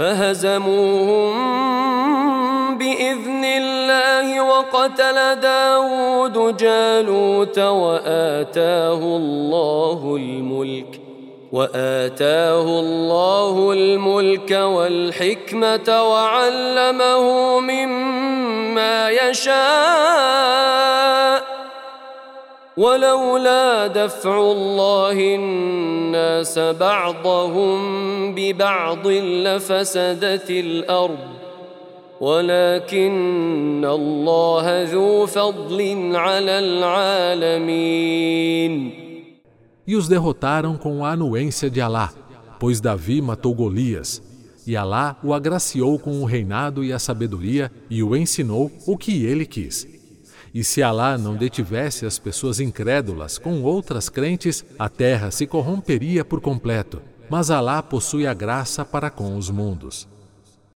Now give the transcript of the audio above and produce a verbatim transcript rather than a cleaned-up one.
فهزموهم بإذن الله وقتل داود جالوت وآتاه الله الملك وآتاه الله الملك والحكمة وعلمه مما يشاء ولولا دفع الله الناس بعضهم ببعض لفسدت الأرض ولكن الله ذو فضل على العالمين. E os derrotaram com a anuência de Alá, pois Davi matou Golias, e Alá o agraciou com o reinado e a sabedoria e o ensinou o que ele quis. E se Alá não detivesse as pessoas incrédulas com outras crentes, a terra se corromperia por completo, mas Alá possui a graça para com os mundos.